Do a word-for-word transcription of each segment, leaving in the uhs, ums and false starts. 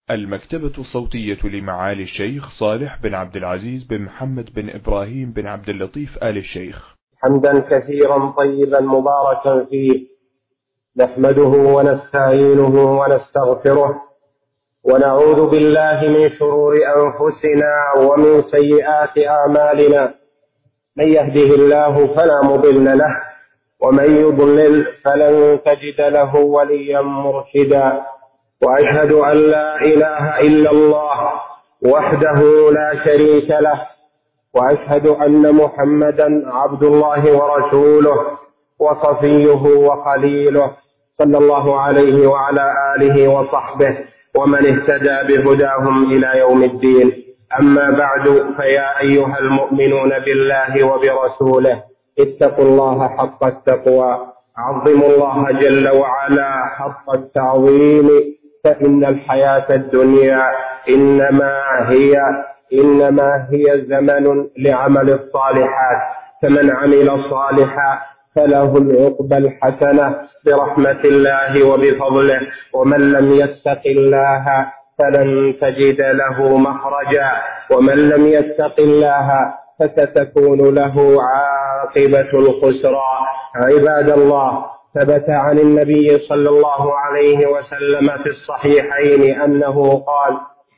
المكتبة الصوتية لمعالي الشيخ صالح بن عبد العزيز بن محمد بن إبراهيم بن عبد اللطيف آل الشيخ، حمدا كثيرا طيبا مباركا فيه، نحمده ونستعينه ونستغفره، ونعوذ بالله من شرور أنفسنا ومن سيئات أعمالنا. من يهده الله فلا مضل له، ومن يضلل فلن تجد له وليا مرشدا. وأشهد أن لا إله إلا الله وحده لا شريك له، وأشهد أن محمدا عبد الله ورسوله وصفيه وخليله، صلى الله عليه وعلى آله وصحبه ومن اهتدى بهداهم إلى يوم الدين. أما بعد، فيا أيها المؤمنون بالله وبرسوله اتقوا الله حق التقوى، عظموا الله جل وعلا حق التعظيم، فإن الحياة الدنيا إنما هي إنما هي زمن لعمل الصالحات، فمن عمل صالحا فله العقبى الحسنة برحمة الله وبفضله، ومن لم يتق الله فلن تجد له مخرجا، ومن لم يتق الله فستكون له عاقبة الخسران. عباد الله، ثبت عن النبي صلى الله عليه وسلم في الصحيحين أنه قال: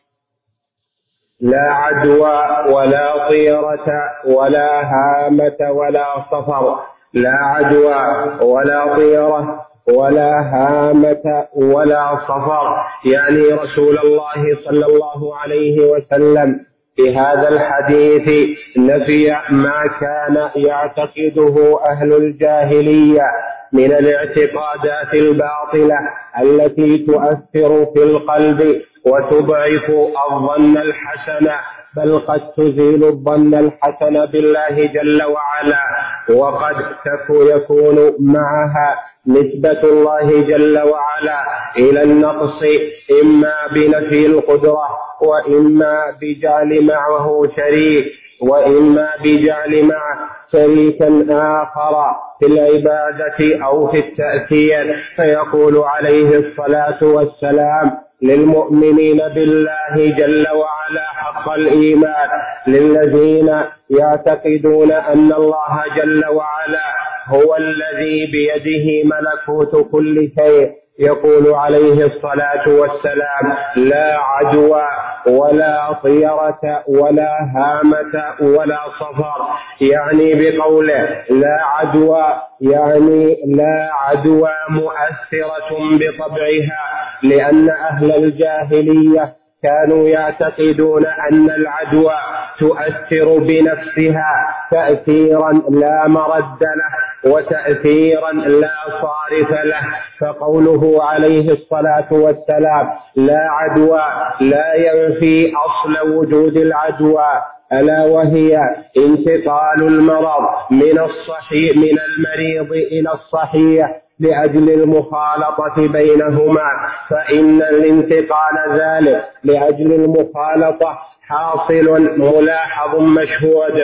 لا عدوى ولا طيرة ولا هامة ولا صفر. لا عدوى ولا طيرة ولا هامة ولا صفر، يعني رسول الله صلى الله عليه وسلم في هذا الحديث نفي ما كان يعتقده أهل الجاهلية من الاعتقادات الباطلة التي تؤثر في القلب وتضعف الظن الحسن، بل قد تزيل الظن الحسن بالله جل وعلا، وقد يكون معها نسبة الله جل وعلا إلى النقص، إما بنفي القدرة، وإما بجعل معه شريك، وإما بجعل معه شريكا آخر في العبادة أو في التأثير. فيقول عليه الصلاة والسلام للمؤمنين بالله جل وعلا حق الإيمان، للذين يعتقدون أن الله جل وعلا هو الذي بيده ملكوت كل شيء، يقول عليه الصلاة والسلام: لا عدوى ولا طيرة ولا هامة ولا صفر. يعني بقوله لا عدوى، يعني لا عدوى مؤثرة بطبعها، لأن أهل الجاهلية كانوا يعتقدون أن العدوى تؤثر بنفسها تأثيرا لا مرد له وتأثيرا لا صارف له. فقوله عليه الصلاة والسلام لا عدوى لا ينفي أصل وجود العدوى، ألا وهي انتقال المرض من الصحيح من المريض إلى الصحيح لأجل المخالطة بينهما، فإن الانتقال ذلك لأجل المخالطة حاصل ملاحظ مشهود،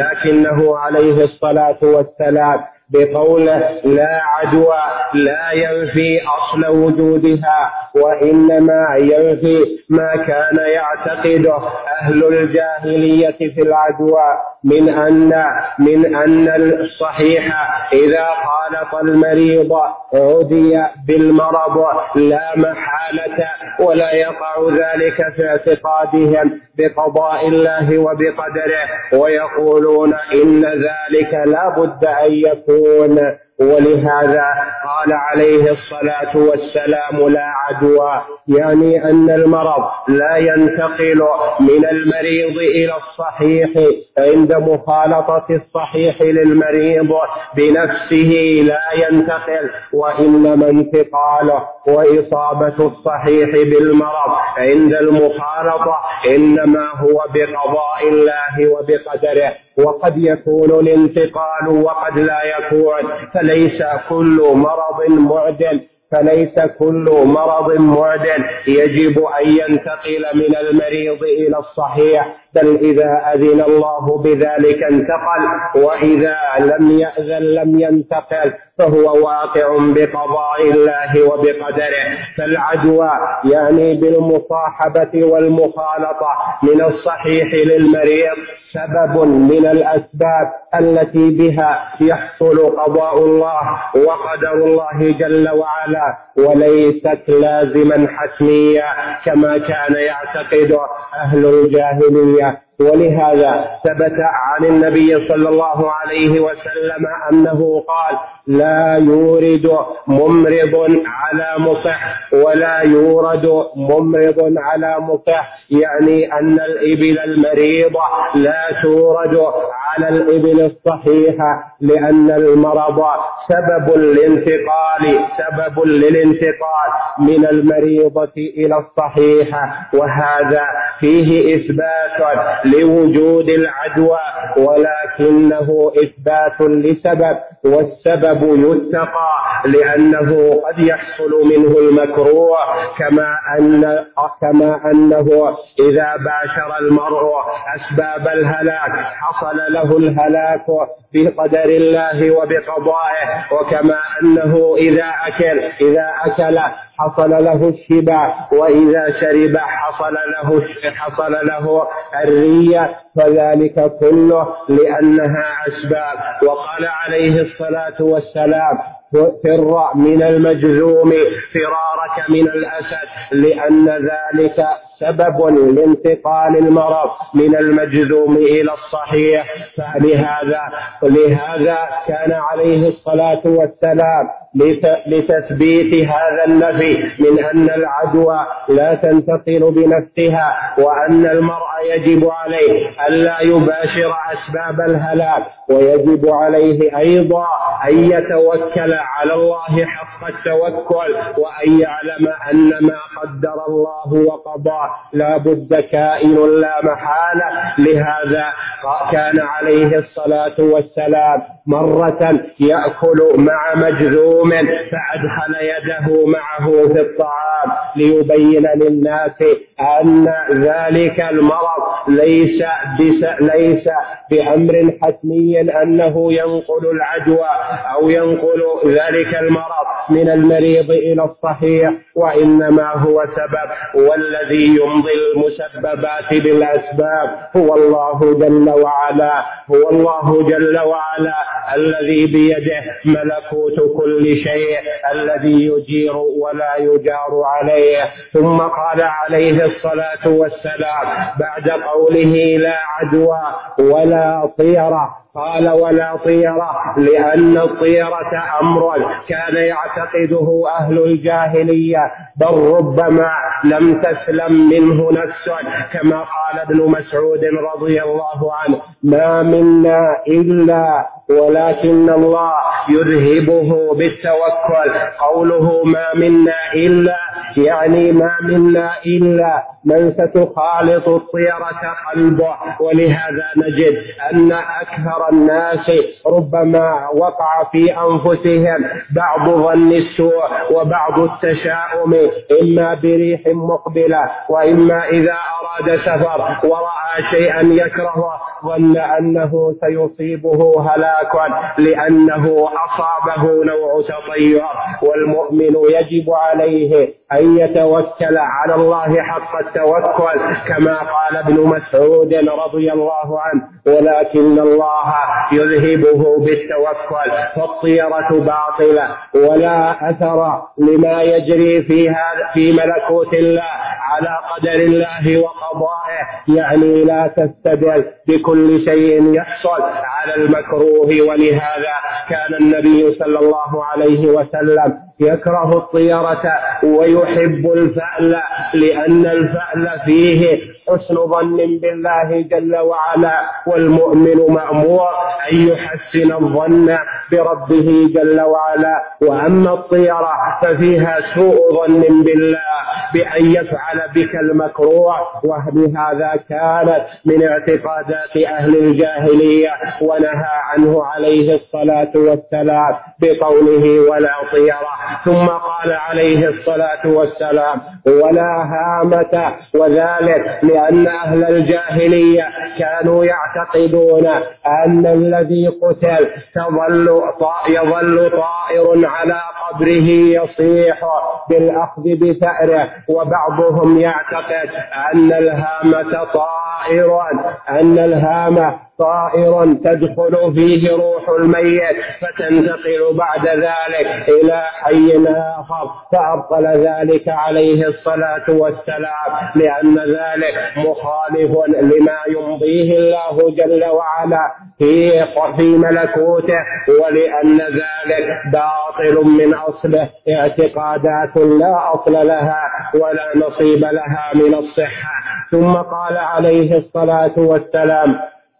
لكنه عليه الصلاة والسلام بقوله لا عدوى لا ينفي أصل وجودها، وإنما ينفي ما كان يعتقده أهل الجاهلية في العدوى من أن من أن الصحيح إذا خالط المريض عدي بالمرض لا محالة، ولا يقع ذلك في اعتقادهم بقضاء الله وبقدره، ويقولون إن ذلك لا بد أن يكون. ولهذا قال عليه الصلاة والسلام لا عدوى، يعني أن المرض لا ينتقل من المريض إلى الصحيح عند مخالطة الصحيح للمريض بنفسه، لا ينتقل، وإنما انتقاله وإصابة الصحيح بالمرض عند المخالطة إنما هو بقضاء الله وبقدره. وقد يكون الانتقال وقد لا يكون، فليس كل مرض معدل فليس كل مرض معدل يجب أن ينتقل من المريض إلى الصحيح، بل إذا أذن الله بذلك انتقل، وإذا لم يأذن لم ينتقل. فهو واقع بقضاء الله وبقدره. فالعدوى يعني بالمصاحبة والمخالطة من الصحيح للمريض سبب من الأسباب التي بها يحصل قضاء الله وقدر الله جل وعلا، وليست لازما حتميا كما كان يعتقد أهل الجاهلية. ولهذا ثبت عن النبي صلى الله عليه وسلم أنه قال: لا يورد ممرض على مصح ولا يورد ممرض على مصح، يعني أن الإبل المريضة لا تورد على الإبل الصحيحة، لأن المرض سبب الانتقال سبب للانتقال من المريضة إلى الصحيحة، وهذا فيه إثبات لوجود العدوى، ولكنه إثبات لسبب، والسبب يتقى لأنه قد يحصل منه المكروه، كما أن كما أنه إذا باشر المرء أسباب الهلاك حصل له الهلاك بقدر الله وبقضائه، وكما أنه إذا أكل إذا أكل حصل له الشبع، وإذا شرب حصل له حصل له الرية، فذلك كله لأنها أسباب. وقال عليه الصلاة والسلام: فر من المجذوم فرارك من الأسد، لأن ذلك سبب لانتقال المرض من المجذوم إلى الصحيح. فلهذا لهذا كان عليه الصلاة والسلام لتثبيت هذا النفي من أن العدوى لا تنتقل بنفسها، وأن المرء يجب عليه ألا يباشر أسباب الهلاك، ويجب عليه أيضا أن يتوكل على الله حق التوكل، وأن يعلم أن ما قدر الله وقضاه لا بد كائن لا محالة. لهذا كان عليه الصلاة والسلام مرة يأكل مع مجذوم فأدخل يده معه في الطعام ليبين للناس أن ذلك المرض ليس ليس بأمر حتمي أنه ينقل العدوى أو ينقل ذلك المرض من المريض إلى الصحيح، وإنما هو سبب، والذي يمضي المسببات بالأسباب هو الله جل وعلا هو الله جل وعلا الذي بيده ملكوت كل شيء، الذي يجير ولا يجار عليه. ثم قال عليه الصلاة والسلام بعد قوله: لا عدوى ولا طيرة، قال: ولا طيرة، لأن الطيرة أمر كان يعتقده أهل الجاهلية، بل ربما لم تسلم منه نفس، كما قال ابن مسعود رضي الله عنه: ما منا إلا ولكن الله يذهبه بالتوكل. قوله ما منا إلا يعني ما منا إلا من ستخالط الطيرة قلبه. ولهذا نجد أن أكثر الناس ربما وقع في أنفسهم بعض ظن السوء وبعض التشاؤم، إما بريح مقبلة، وإما إذا أراد سفر ورأى شيئا يكرهه ظن أنه سيصيبه هلاك لأنه أصابه نوع تطير. والمؤمن يجب عليه أن يتوكل على الله حق التوكل، كما قال ابن مسعود رضي الله عنه: ولكن الله يذهبه بالتوكل. فالطيرة باطلة ولا أثر لما يجري في هذا في ملكوت الله على قدر الله وقضائه، يعني لا تستدل بكل شيء يحصل على المكروه. ولهذا كان النبي صلى الله عليه وسلم يكره الطيرة ويحب الفأل، لأن الفأل فيه حسن ظن بالله جل وعلا، والمؤمن مأمور أن يحسن الظن بربه جل وعلا. وأما الطيرة ففيها سوء ظن بالله بأن يفعل بك المكروه، وبهذا كانت من اعتقادات أهل الجاهلية، ونهى عنه عليه الصلاة والسلام بقوله: ولا طيرة. ثم قال عليه الصلاة والسلام: ولا هامة، وذلك لأن أهل الجاهلية كانوا يعتقدون أن الذي قتل تظل يظل طائر على قبره يصيح بالأخذ بثأره، وبعضهم يعتقد أن الهامة طائر أن الهامة طائر تدخل فيه روح الميت فتنتقل بعد ذلك إلى حي آخر، فأبطل ذلك عليه الصلاة والسلام، لأن ذلك مخالف لما يمضيه الله جل وعلا في في ملكوته، ولأن ذلك باطل من أصله، اعتقادات لا أصل لها ولا نصيب لها من الصحة. ثم قال عليه الصلاة والسلام: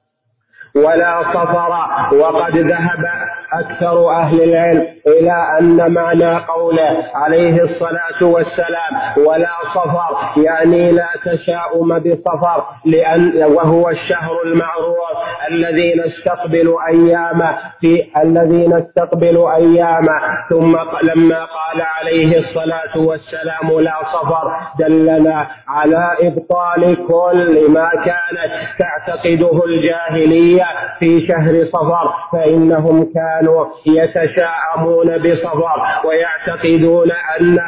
ولا صفر. وقد ذهب أكثر أهل العلم إلى أن معنى قوله عليه الصلاة والسلام ولا صفر يعني لا تشاؤم بصفر، لأن وهو الشهر المعروف الذي نستقبل أيامه في الذي نستقبل أيامه. ثم لما قال عليه الصلاة والسلام لا صفر دلنا على إبطال كل ما كانت تعتقده الجاهلية في شهر صفر، فإنهم كانوا يتشاءمون بصفر ويعتقدون أنه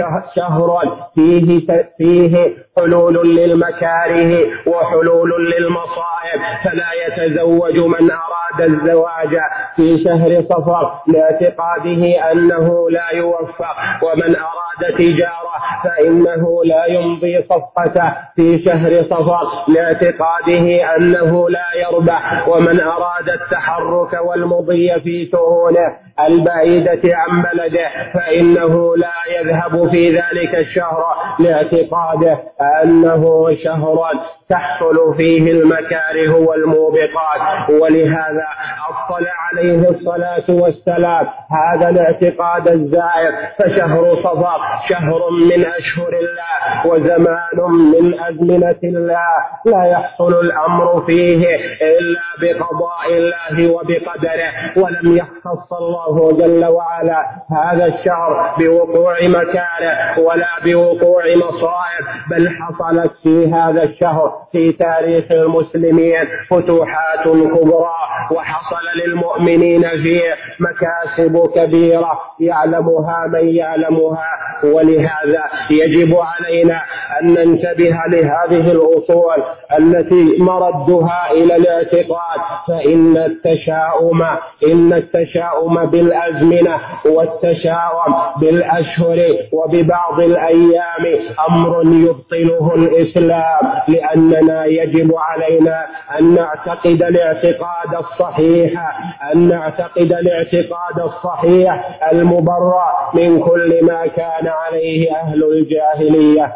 شهر فيه فيه حلول للمكاره وحلول للمصائب، فلا يتزوج من أراد الزواج في شهر صفر لاعتقاده أنه لا يوفق، ومن أراد تجارة فإنه لا يمضي صفقته في شهر صفر لاعتقاده أنه لا يربح، ومن أراد التحرك والمضي في شؤونه البعيدة عن بلده فإنه لا يذهب في ذلك الشهر لاعتقاده أنه شهر تحصل فيه المكاره والموبقات. ولهذا أبطل عليه الصلاة والسلام هذا الاعتقاد الزائر، فشهر صفر شهر من أشهر الله وزمان من أزمنة الله، لا يحصل الأمر فيه إلا بقضاء الله وبقدره، ولم يختص الله جل وعلا هذا الشهر بوقوع مكاره ولا بوقوع مصائب، بل حصلت في هذا الشهر في تاريخ المسلمين فتوحات كبرى، وحصل للمؤمنين فيه مكاسب كبيرة يعلمها من يعلمها. ولهذا يجب علينا أن ننتبه لهذه الأصول التي مردها إلى الاعتقاد، فإن التشاؤم إن التشاؤم بالأزمنة والتشاؤم بالأشهر وببعض الأيام أمر يبطله الإسلام، لأننا يجب علينا أن نعتقد الاعتقاد الصحيح أن نعتقد الاعتقاد الصحيح المبرأ من كل ما كان عليه أهل الجاهلية.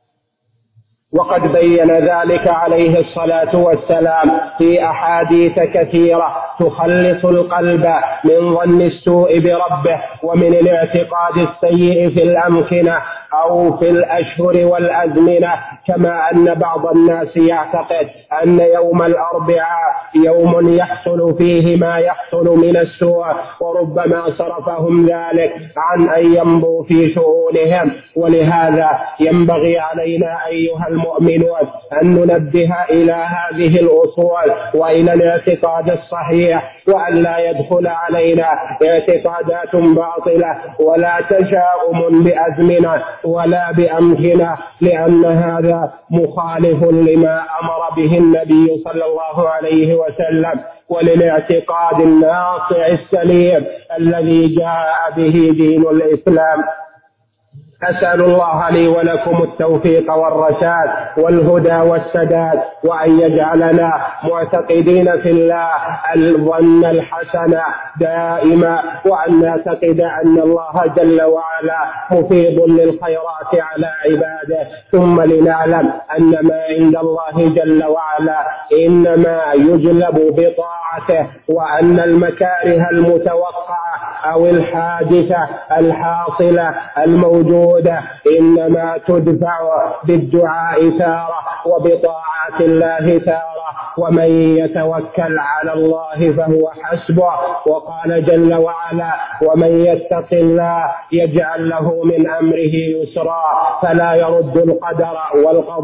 وقد بين ذلك عليه الصلاة والسلام في أحاديث كثيرة تخلص القلب من ظن السوء بربه ومن الاعتقاد السيء في الأمكنة أو في الأشهر والأزمنة، كما أن بعض الناس يعتقد أن يوم الأربعاء يوم يحصل فيه ما يحصل من السوء، وربما صرفهم ذلك عن أن يمضوا في شؤونهم. ولهذا ينبغي علينا أيها المؤمنون أن ننبه إلى هذه الأصول وإلى الاعتقاد الصحيح، وأن لا يدخل علينا اعتقادات باطلة ولا تشاؤم بأزمنة ولا بأمكنة، لأن هذا مخالف لما أمر به النبي صلى الله عليه وسلم وللاعتقاد الناصع السليم الذي جاء به دين الإسلام. أسأل الله لي ولكم التوفيق والرشاد والهدى والسداد، وأن يجعلنا معتقدين في الله الظن الحسن دائما، وأن نعتقد أن الله جل وعلا مفيض للخيرات على عباده، ثم لنعلم أن ما عند الله جل وعلا إنما يجلب بطاعته، وأن المكاره المتوقعة أو الحادثة الحاصلة الموجودة إنما تدفع بالدعاء تارة وبطاعة الله تارة، ومن يتوكل على الله فهو حسبه. وقال جل وعلا: ومن يتق الله يجعل له من أمره يسرا. فلا يرد القدر والقضاء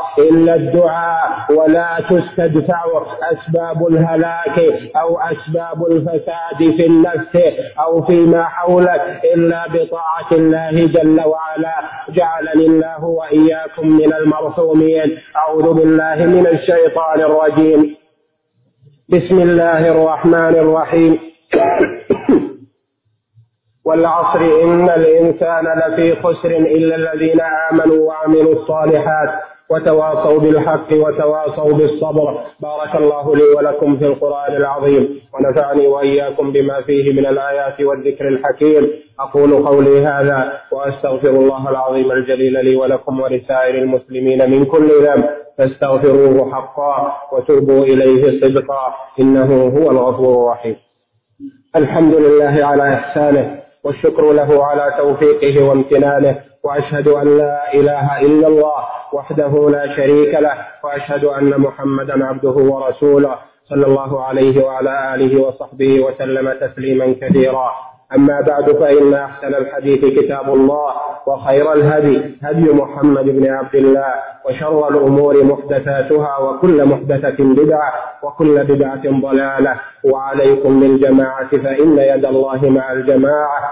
إلا الدعاء، ولا تستدفع أسباب الهلاك أو أسباب الفساد في النفس أو فيما حولك إلا بطاعة الله جل وعلا. جعلني الله وإياكم من المرحومين. أعوذ بالله من الشيطان الرجيم. بسم الله الرحمن الرحيم. والعصر إن الإنسان لفي خسر إلا الذين آمنوا وعملوا الصالحات وتواصوا بالحق وتواصوا بالصبر. بارك الله لي ولكم في القرآن العظيم، ونفعني وإياكم بما فيه من الآيات والذكر الحكيم. أقول قولي هذا وأستغفر الله العظيم الجليل لي ولكم ولسائر المسلمين من كل ذنب، فاستغفروه حقا وتوبوا إليه صدقا، إنه هو الغفور الرحيم. الحمد لله على إحسانه، والشكر له على توفيقه وامتنانه، وأشهد أن لا إله إلا الله وحده لا شريك له، وأشهد أن محمدا عبده ورسوله صلى الله عليه وعلى آله وصحبه وسلم تسليما كثيرا. أما بعد، فإن أحسن الحديث كتاب الله، وخير الهدي هدي محمد بن عبد الله، وشر الأمور محدثاتها، وكل محدثة بدعة، وكل بدعة ضلالة. وعليكم بالجماعة فإن يد الله مع الجماعة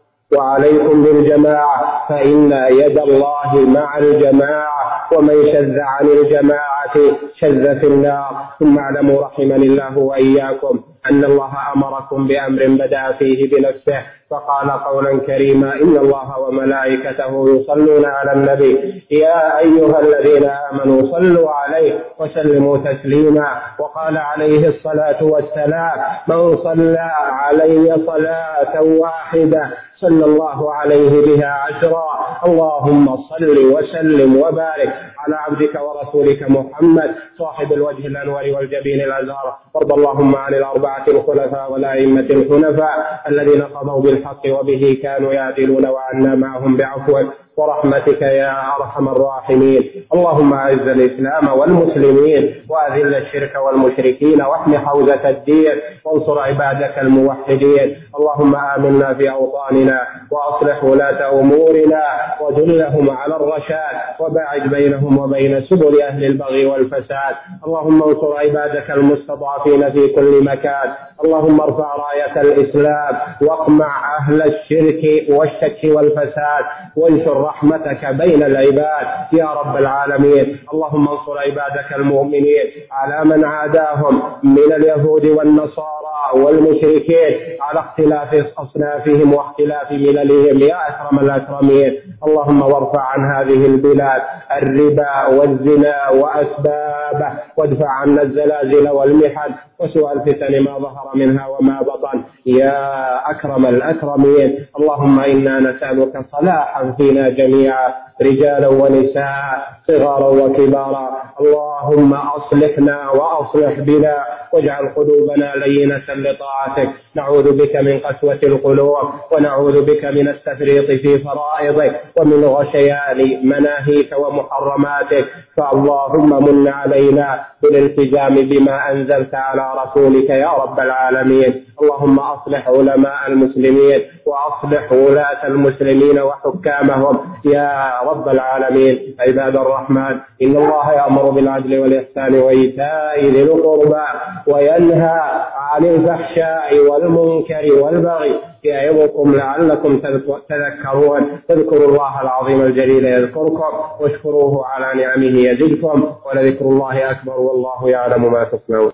وعليكم بالجماعة فإن يد الله مع الجماعة، ومن شذ عن الجماعة شذ في النار. ثم اعلموا رحمني الله وإياكم أن الله أمركم بأمر بدأ فيه بنفسه، فقال قولا كريما: إن الله وملائكته يصلون على النبي يا أيها الذين آمنوا صلوا عليه وسلموا تسليما. وقال عليه الصلاة والسلام: من صلى علي صلاة واحدة صلى الله عليه بها عشرا. اللهم صل وسلم وبارك على عبدك ورسولك محمد صاحب الوجه الأنور والجبين الأزهر. وارض اللهم عن الأربعة الخلفاء والأئمة الحنفاء الذين قضوا بالحق وبه كانوا يعدلون، وعنا معهم بعفوك ورحمتك يا أرحم الراحمين. اللهم أعز الإسلام والمسلمين، وأذل الشرك والمشركين، واحم حوزة الدين، وانصر عبادك الموحدين. اللهم آمنا في أوطاننا، وأصلح ولاة أمورنا، ودلهم على الرشاد، وباعد بينهم وبين سبل أهل البغي والفساد. اللهم انصر عبادك المستضعفين في كل مكان. اللهم ارفع راية الإسلام، واقمع أهل الشرك والشك والفساد، وانشر رحمتك بين العباد يا رب العالمين. اللهم انصر عبادك المؤمنين على من عاداهم من اليهود والنصارى والمشركين على اختلاف أصنافهم واختلاف مللهم يا أكرم الأكرمين. اللهم وارفع عن هذه البلاد الربا والزنا وأسبابه، وادفع عنا الزلازل والمحن وسوء الفتن ما ظهر منها وما بطن يا أكرم الأكرمين. اللهم إنا نسألك صلاحا فينا جميعا، رجالا ونساء، صغارا وكبارا. اللهم أصلحنا وأصلح بنا، واجعل قلوبنا لينة لطاعتك. نعوذ بك من قسوة القلوب، ونعوذ بك من التفريط في فرائضك، ومن غشيان مناهيك ومحرماتك. فاللهم من علينا بالالتزام بما أنزلت على رسولك يا رب العالمين. اللهم أصلح علماء المسلمين، وأصلح ولاة المسلمين وحكامهم يا رب العالمين. عباد الرحمن، إن الله يأمر بالعدل والإحسان وإيتاء ذي القربى، وينهى عن الفحشاء والمنكر والبغي، يعظكم لعلكم تذكرون. اذكروا الله العظيم الجليل يذكركم، واشكروه على نعمه يزدكم، ولذكر الله أكبر، والله يعلم ما تصنعون.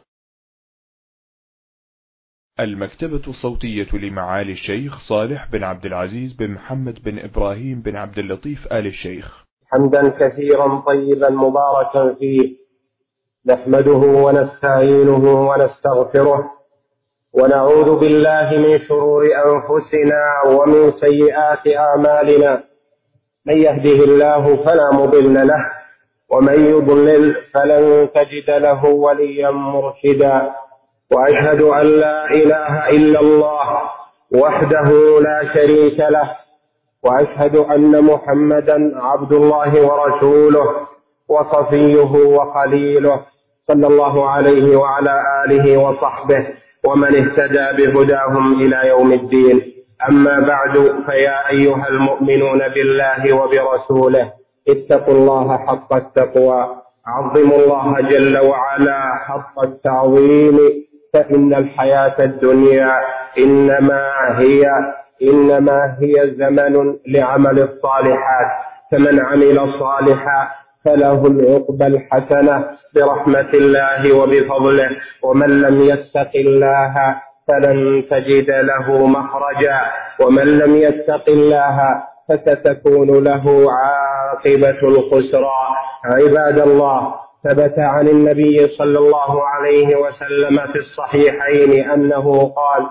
المكتبة الصوتية لمعالي الشيخ صالح بن عبد العزيز بن محمد بن إبراهيم بن عبد اللطيف آل الشيخ. حمدا كثيرا طيبا مباركا فيه، نحمده ونستعينه ونستغفره، ونعوذ بالله من شرور أنفسنا ومن سيئات أعمالنا. من يهده الله فلا مضل له، ومن يضلل فلن تجد له وليا مرشدا. وأشهد أن لا إله إلا الله وحده لا شريك له، وأشهد أن محمدا عبد الله ورسوله وصفيه وخليله، صلى الله عليه وعلى آله وصحبه ومن اهتدى بهداهم إلى يوم الدين. أما بعد، فيا أيها المؤمنون بالله وبرسوله، اتقوا الله حق التقوى، عظموا الله جل وعلا حق التعظيم، فإن الحياة الدنيا إنما هي إنما هي زمن لعمل الصالحات، فمن عمل صالحا فله العقبى الحسنة برحمة الله وبفضله، ومن لم يتق الله فلن تجد له مخرجا، ومن لم يتق الله فستكون له عاقبة الخسران. عباد الله، ثبت عن النبي صلى الله عليه وسلم في الصحيحين أنه قال: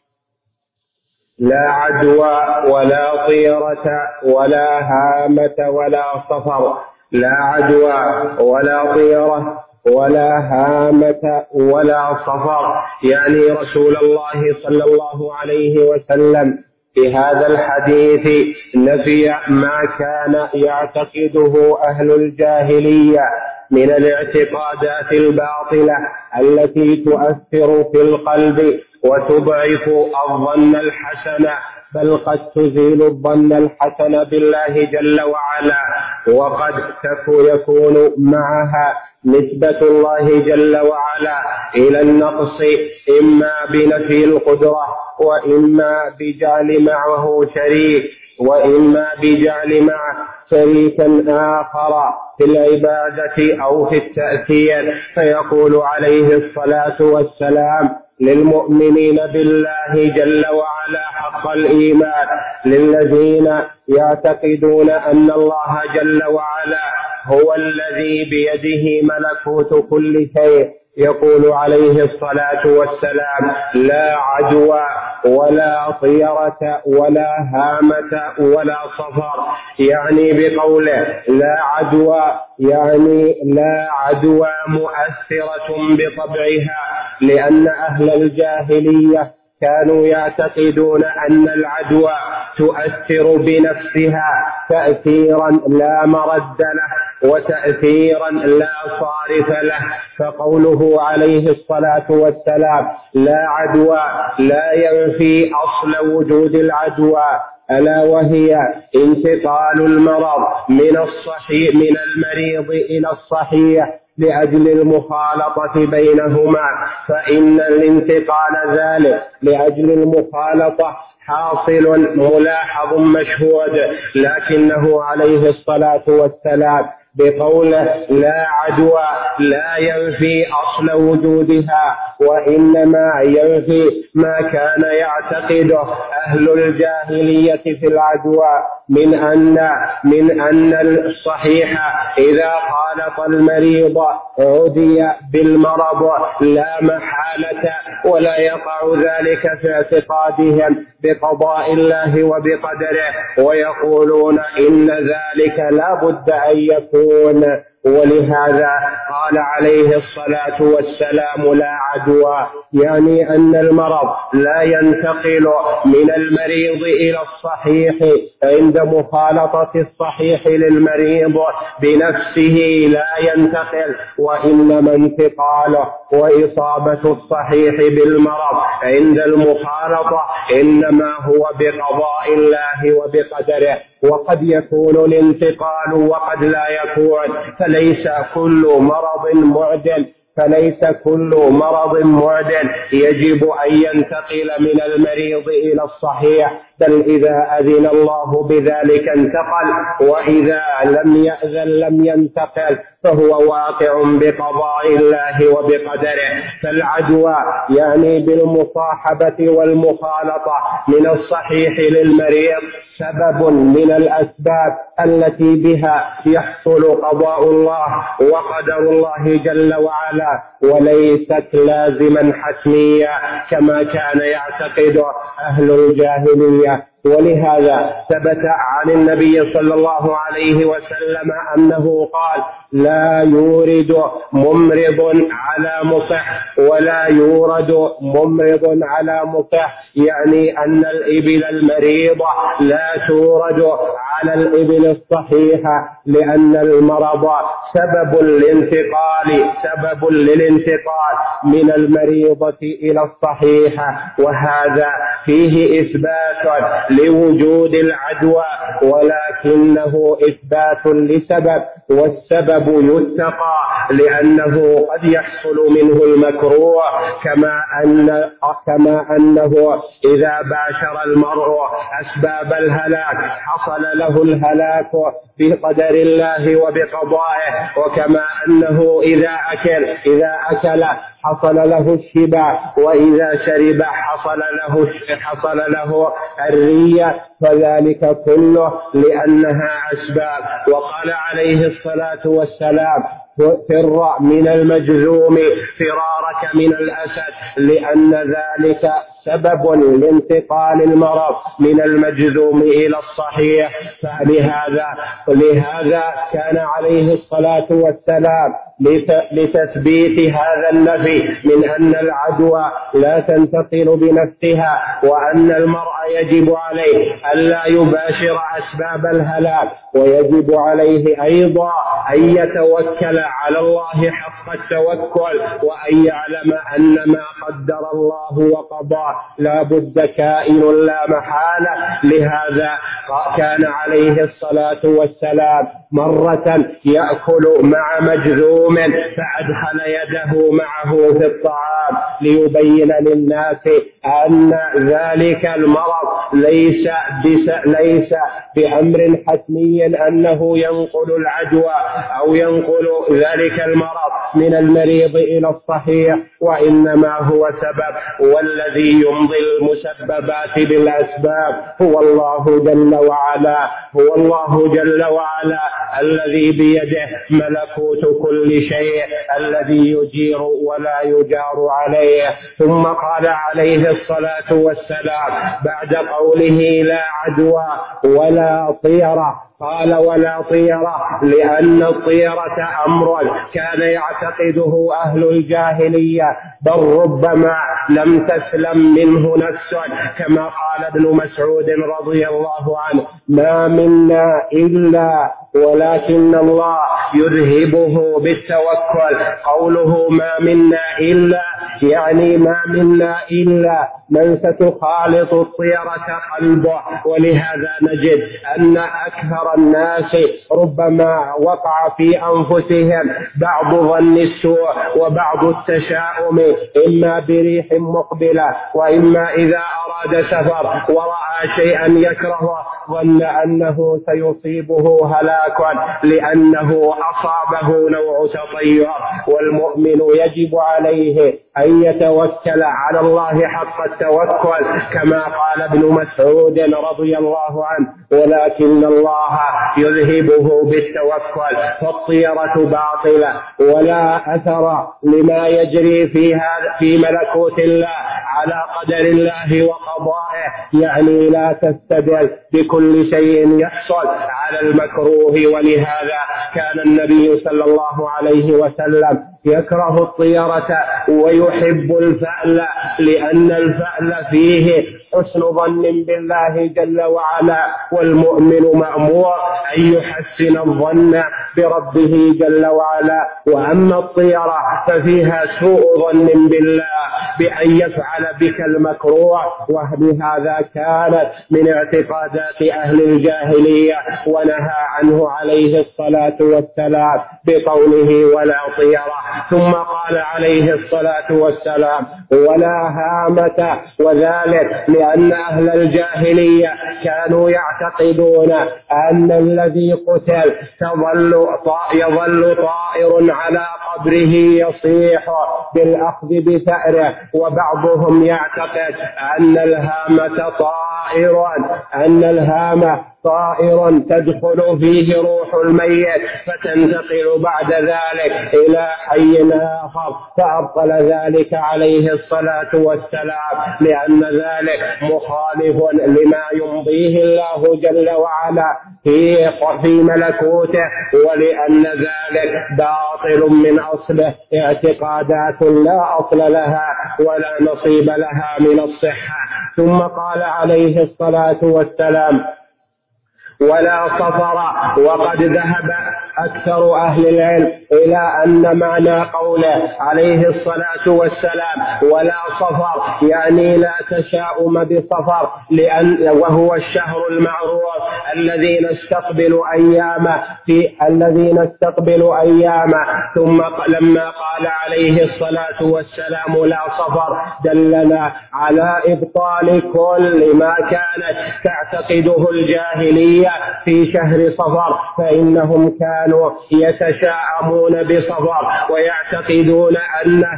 لا عدوى ولا طيرة ولا هامة ولا صفر. لا عدوى ولا طيرة ولا هامة ولا صفر، يعني رسول الله صلى الله عليه وسلم في هذا الحديث نفي ما كان يعتقده أهل الجاهلية من الاعتقادات الباطلة التي تؤثر في القلب وتضعف الظن الحسن، بل قد تزيل الظن الحسن بالله جل وعلا، وقد يكون معها نسبة الله جل وعلا إلى النقص، إما بنفي القدرة، وإما بجعل معه شريك، وإما بجعل معه شريكا آخر في العبادة أو في التأثير. فيقول عليه الصلاة والسلام للمؤمنين بالله جل وعلا حق الإيمان، للذين يعتقدون أن الله جل وعلا هو الذي بيده ملكوت كل شيء، يقول عليه الصلاة والسلام: لا عدوى ولا طيرة ولا هامة ولا صفر، يعني بقوله لا عدوى يعني لا عدوى مؤثرة بطبعها، لأن أهل الجاهلية كانوا يعتقدون أن العدوى تؤثر بنفسها تأثيرا لا مرد له وتأثيرا لا صارف له. فقوله عليه الصلاة والسلام لا عدوى لا ينفي أصل وجود العدوى، ألا وهي انتقال المرض من الصحيح من المريض إلى الصحيح لأجل المخالطة بينهما، فإن الانتقال ذلك لأجل المخالطة حاصل ملاحظ مشهود، لكنه عليه الصلاة والسلام بقوله لا عدوى لا ينفي أصل وجودها، وإنما ينفي ما كان يعتقده أهل الجاهلية في العدوى من أن من أن الصحيح إذا خالط المريض عدي بالمرض لا محالة، ولا يقع ذلك في اعتقادهم بقضاء الله وبقدره، ويقولون إن ذلك لا بد أن يكون. ولهذا قال عليه الصلاة والسلام لا عدوى، يعني أن المرض لا ينتقل من المريض إلى الصحيح عند مخالطة الصحيح للمريض بنفسه، لا ينتقل، وإنما انتقاله وإصابة الصحيح بالمرض عند المخالطة إنما هو بقضاء الله وبقدره، وقد يكون الانتقال وقد لا يكون، فليس كل مرض معدل فليس كل مرض معدل يجب أن ينتقل من المريض إلى الصحيح، بل إذا أذن الله بذلك انتقل، وإذا لم يأذن لم ينتقل، فهو واقع بقضاء الله وبقدره. فالعدوى يعني بالمصاحبة والمخالطة من الصحيح للمريض سبب من الأسباب التي بها يحصل قضاء الله وقدر الله جل وعلا، وليست لازما حتميا كما كان يعتقد أهل الجاهلية. ولهذا ثبت عن النبي صلى الله عليه وسلم أنه قال لا يورد ممرض على مصح ولا يورد ممرض على مصح، يعني أن الإبل المريضة لا تورد على الإبل الصحيحة، لأن المرض سبب الانتقال سبب للانتقال من المريضة إلى الصحيحة، وهذا فيه إثبات لوجود العدوى، ولكنه إثبات لسبب، والسبب يتقى لأنه قد يحصل منه المكروه، كما أن كما أنه إذا باشر المرء أسباب الهلاك حصل له الهلاك بقدر الله وبقضائه، وكما أنه إذا أكل إذا أكل حصل له الشبع، وإذا شرب حصل له حصل له الرية، فذلك كله لأنها أسباب. وقال عليه الصلاة والسلام: فر من المجذوم فرارك من الأسد، لأن ذلك سبب لانتقال المرض من المجذوم إلى الصحيح. فلهذا لهذا كان عليه الصلاة والسلام لتثبيت هذا النفي من أن العدوى لا تنتقل بنفسها، وأن المرء يجب عليه ألا يباشر أسباب الهلاك، ويجب عليه أيضا أن يتوكل على الله حق التوكل، وأن يعلم أن ما قدر الله وقضاه لا بد كائن لا محالة. لهذا كان عليه الصلاة والسلام مرة يأكل مع مجذوم فأدخل يده معه في الطعام ليبين للناس أن ذلك المرض ليس ليس بأمر حتمي أنه ينقل العدوى أو ينقل ذلك المرض من المريض إلى الصحيح، وإنما هو سبب، والذي يمضي المسببات بالأسباب هو الله جل وعلا هو الله جل وعلا الذي بيده ملكوت كل شيء، الذي يجير ولا يجار عليه. ثم قال عليه الصلاة والسلام بعد قوله لا عدوى ولا طيرة، قال ولا طيرة لأن الطيرة أمر كان يعتقده أهل الجاهلية، بل ربما لم تسلم منه نفس، كما قال ابن مسعود رضي الله عنه: ما منا إلا ولكن الله يذهبه بالتوكل. قوله ما منا إلا يعني ما منا إلا من ستخالط الطيرة قلبه. ولهذا نجد أن أكثر الناس ربما وقع في أنفسهم بعض ظن السوء وبعض التشاؤم، إما بريح مقبلة، وإما إذا أراد سفر ورأى شيئا يكرهه ظن أنه سيصيبه هلاك لأنه أصابه نوع تطير. والمؤمن يجب عليه أن يتوكل على الله حق التوكل، كما قال ابن مسعود رضي الله عنه: ولكن الله يذهبه بالتوكل. فالطيرة باطلة ولا أثر لما يجري فيها في ملكوت الله على قدر الله وقضائه، يعني لا تستدل بكل شيء يحصل على المكروه. ولهذا كان النبي صلى الله عليه وسلم يكره الطيرة ويحب الفأل، لأن الفأل فيه حسن ظن بالله جل وعلا، والمؤمن مأمور أن يحسن الظن بربه جل وعلا. وأما الطيرة ففيها سوء ظن بالله بأن يفعل بك المكروه، وبهذا كانت من اعتقادات أهل الجاهلية، ونهى عنه عليه الصلاة والسلام بقوله ولا طيرة. ثم قال عليه الصلاة والسلام ولا هامة، وذلك لأن أهل الجاهلية كانوا يعتقدون أن الذي قتل تظل يظل طائر على قبره يصيح بالأخذ بثأره، وبعضهم يعتقد أن الهامة طائر أن الهامة طائر تدخل فيه روح الميت فتنتقل بعد ذلك إلى حي آخر، فأبطل ذلك عليه الصلاة والسلام، لأن ذلك مخالف لما يمضيه الله جل وعلا في في ملكوته، ولأن ذلك باطل من أصله، اعتقادات لا أصل لها ولا نصيب لها من الصحة. ثم قال عليه الصلاة والسلام ولا صفر، وقد ذهب أكثر أهل العلم إلى أن معنى قوله عليه الصلاة والسلام ولا صفر يعني لا تشاؤم بصفر، لأن وهو الشهر المعروف الذي نستقبل أيامه في الذي نستقبل أيامه. ثم لما قال عليه الصلاة والسلام لا صفر دلنا على إبطال كل ما كانت تعتقده الجاهلية في شهر صفر، فإنهم كانوا يتشاءمون بصفر ويعتقدون أنه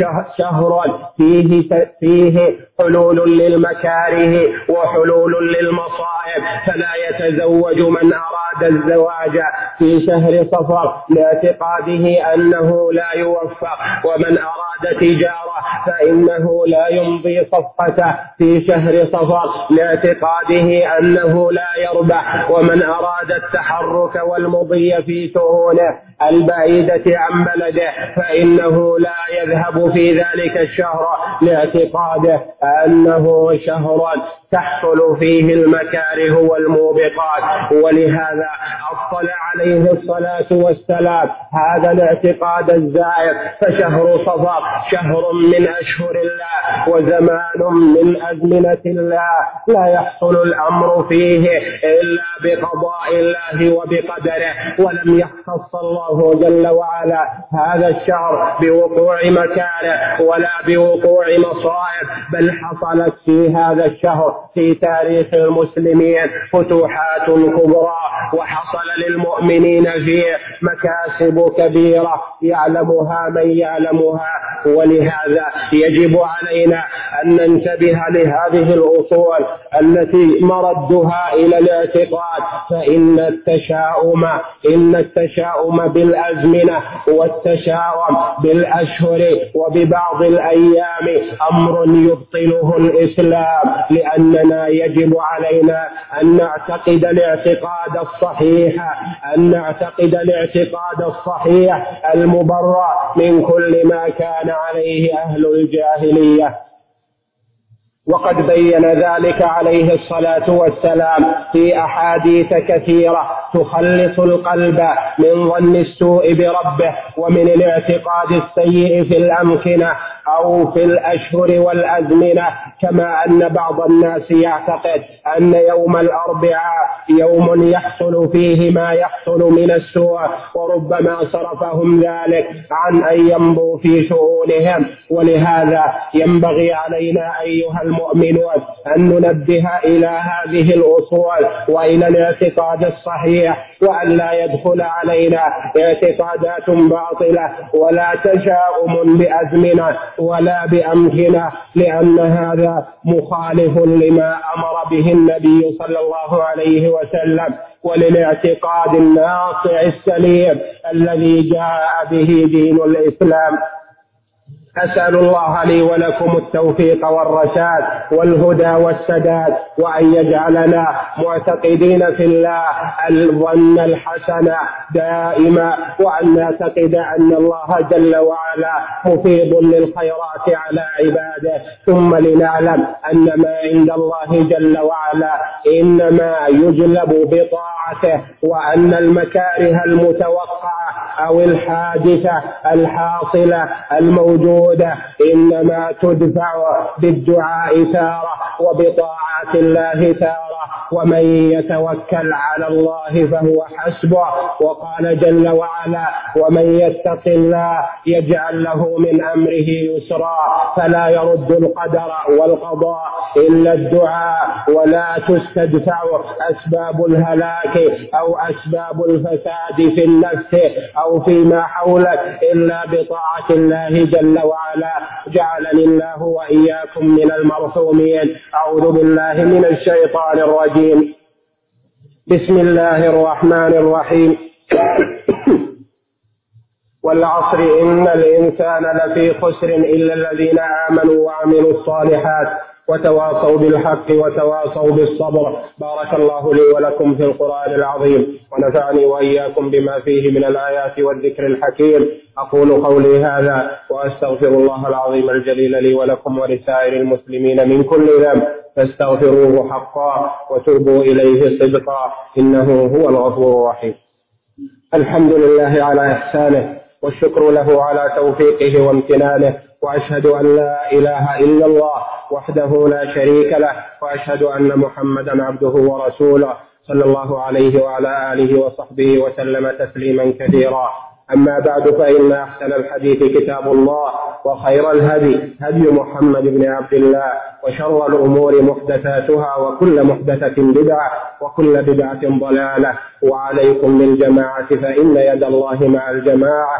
شهر فيه فيه حلول للمكاره وحلول للمصائب، فلا يتزوج من أراد الزواج في شهر صفر لاعتقاده أنه لا يوفق، ومن أراد تجارة فإنه لا يمضي صفقته في شهر صفر لاعتقاده أنه لا يربح، ومن أراد التحرك والمضي في شؤونه البعيدة عن بلده فإنه لا يذهب في ذلك الشهر لاعتقاده أنه شهر تحصل فيه المكاره والموبقات. ولهذا أبطل عليه الصلاة والسلام هذا الاعتقاد الزائف، فشهر صفر شهر من أشهر الله وزمان من أزمنة الله لا يحصل الأمر فيه إلا بقضاء الله وبقدره، ولم يختص الله جل وعلا هذا الشهر بوقوع مكاره ولا بوقوع مصائب، بل حصلت في هذا الشهر في تاريخ المسلمين فتوحات كبرى، وحصل للمؤمنين فيه مكاسب كبيرة يعلمها من يعلمها. ولهذا يجب علينا أن ننتبه لهذه الأصول التي مردها إلى الاعتقاد، فإن التشاؤم إن التشاؤم بالأزمنة والتشاؤم بالأشهر وببعض الأيام أمر يبطله الإسلام، لأننا يجب علينا أن نعتقد الاعتقاد الصحيح أن نعتقد الاعتقاد الصحيح المبرأ من كل ما كان عليه أهل الجاهلية. وقد بين ذلك عليه الصلاة والسلام في أحاديث كثيرة تخلص القلب من ظن السوء بربه ومن الاعتقاد السيء في الأمكنة أو في الأشهر والأزمنة، كما أن بعض الناس يعتقد أن يوم الأربعاء يوم يحصل فيه ما يحصل من السوء، وربما صرفهم ذلك عن أن يمضوا في شؤونهم. ولهذا ينبغي علينا أيها المؤمنون أن ننبه إلى هذه الأصول وإلى الاعتقاد الصحيح، وأن لا يدخل علينا اعتقادات باطلة ولا تشاؤم بأزمنة ولا بأمكنة، لأن هذا مخالف لما أمر به النبي صلى الله عليه وسلم وللاعتقاد الناصع السليم الذي جاء به دين الإسلام. أسأل الله لي ولكم التوفيق والرشاد والهدى والسداد، وأن يجعلنا معتقدين في الله الظن الحسن دائما، وأن نعتقد أن الله جل وعلا مفيض للخيرات على عباده، ثم لنعلم أن ما عند الله جل وعلا إنما يجلب بطاعته، وأن المكاره المتوقعة أو الحادثة الحاصلة الموجودة إنما تدفع بالدعاء تارة وبطاعة الله تارة، ومن يتوكل على الله فهو حسبه. وقال جل وعلا ومن يتق الله يجعل له من أمره يسرا، فلا يرد القدر والقضاء إلا الدعاء، ولا تستدفع أسباب الهلاك أو أسباب الفساد في النفس أو فيما حولك إلا بطاعة الله جل وعلا. جعلني الله وإياكم من المرحومين. أعوذ بالله من الشيطان الرجيم. بسم الله الرحمن الرحيم. والعصر إن الإنسان لفي خسر إلا الذين آمنوا وعملوا الصالحات وتواصوا بالحق وتواصوا بالصبر. بارك الله لي ولكم في القرآن العظيم، ونفعني وإياكم بما فيه من الآيات والذكر الحكيم. أقول قولي هذا وأستغفر الله العظيم الجليل لي ولكم ولسائر المسلمين من كل ذنب، فاستغفروه حقا وتوبوا إليه صدقا، إنه هو الغفور الرحيم. الحمد لله على إحسانه، والشكر له على توفيقه وامتنانه، وأشهد أن لا إله إلا الله وحده لا شريك له، وأشهد أن محمدا عبده ورسوله صلى الله عليه وعلى آله وصحبه وسلم تسليما كثيرا. أما بعد، فإن أحسن الحديث كتاب الله، وخير الهدي هدي محمد بن عبد الله، وشر الأمور محدثاتها، وكل محدثة بدعة، وكل بدعة ضلالة. وعليكم بالجماعة فإن يد الله مع الجماعة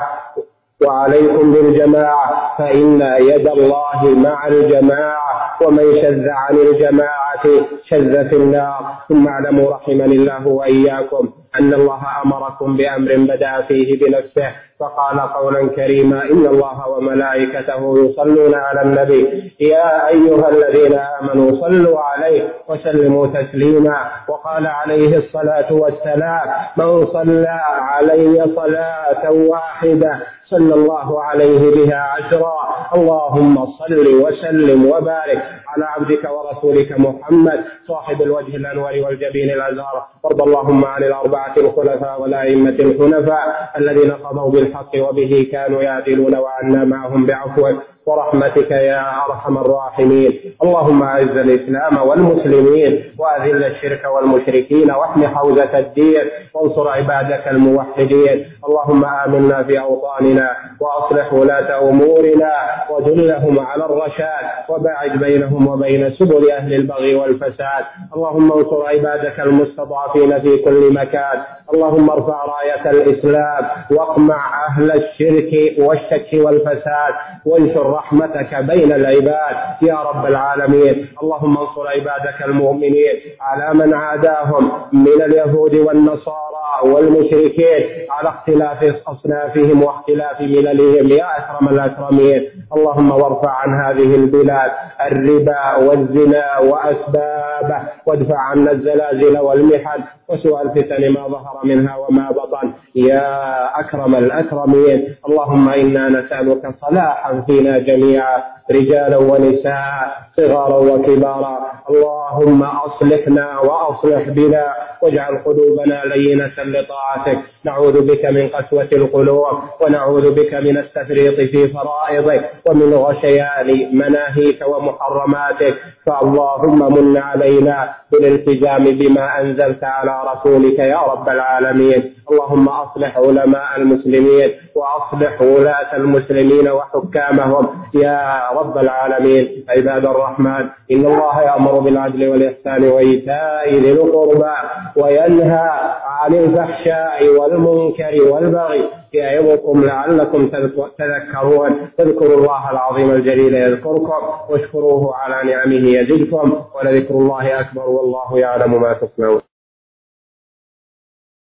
وعليكم بالجماعة فإن يد الله مع الجماعة، ومن شذ عن الجماعة شذ في النار. ثم اعلموا رحمني الله وإياكم أن الله أمركم بأمر بدأ فيه بنفسه، فقال قولا كريما: إن الله وملائكته يصلون على النبي يا أيها الذين آمنوا صلوا عليه وسلموا تسليما. وقال عليه الصلاة والسلام: من صلى علي صلاة واحدة صلى الله عليه بها عشرا. اللهم صل وسلم وبارك على عبدك ورسولك محمد صاحب الوجه الأنور والجبين الأزهر. وارض اللهم عن الأربعة الخلفاء والأئمة الحنفاء الذين قضوا بالحق وبه كانوا يعدلون، وعنا معهم بعفوك ورحمتك يا أرحم الراحمين. اللهم أعز الإسلام والمسلمين، وأذل الشرك والمشركين، واحم حوزة الدين، وانصر عبادك الموحدين. اللهم آمنا في أوطاننا، وأصلح ولاة أمورنا، ودلهم على الرشاد، وباعد بينهم وبين سبل أهل البغي والفساد. اللهم انصر عبادك المستضعفين في كل مكان. اللهم ارفع راية الإسلام، واقمع أهل الشرك والشك والفساد، وانشر رحمتك بين العباد يا رب العالمين. اللهم انصر عبادك المؤمنين على من عاداهم من اليهود والنصارى والمشركين على اختلاف أصنافهم واختلاف مللهم يا أكرم الأكرمين. اللهم وارفع عن هذه البلاد الربا والزنا وأسبابه، وادفع عنا الزلازل والمحن وسوء الفتن ما ظهر منها وما بطن يا أكرم الأكرمين. اللهم إنا نسألك صلاحا فينا جميعا، رجالا ونساء، صغارا وكبارا. اللهم أصلحنا وأصلح بنا، واجعل قلوبنا لينة لطاعتك. نعوذ بك من قسوة القلوب، ونعوذ بك من التفريط في فرائضك، ومن غشيان مناهيك ومحرماتك. فاللهم من علينا بالالتزام بما أنزلت على رسولك يا رب العالمين. اللهم أصلح علماء المسلمين، وأصلح ولاة المسلمين وحكامهم يا رب العالمين. عباد الرحمن، إن الله يأمر بالعدل والإحسان وإيتاء ذي القربى، وينهى عن الفحشاء والمنكر والبغي، يعظكم لعلكم تذكرون. اذكروا الله العظيم الجليل يذكركم، واشكروه على نعمه يزدكم، ولذكر الله أكبر، والله يعلم ما تصنعون.